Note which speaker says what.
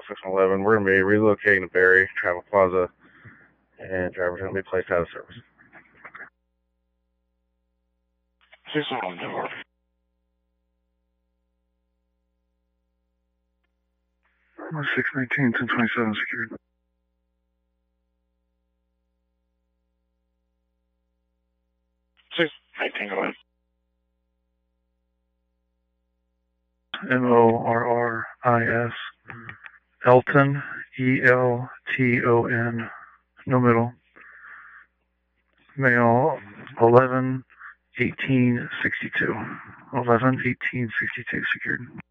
Speaker 1: 611. We're going to be relocating to Berry, Travel Plaza, and driver's going to be placed out of service.
Speaker 2: 611.
Speaker 3: 619, 1027 secured.
Speaker 2: 619, go ahead.
Speaker 3: Morris, Elton, Elton, no middle. Male, 11-18-62. 11-18-62 secured.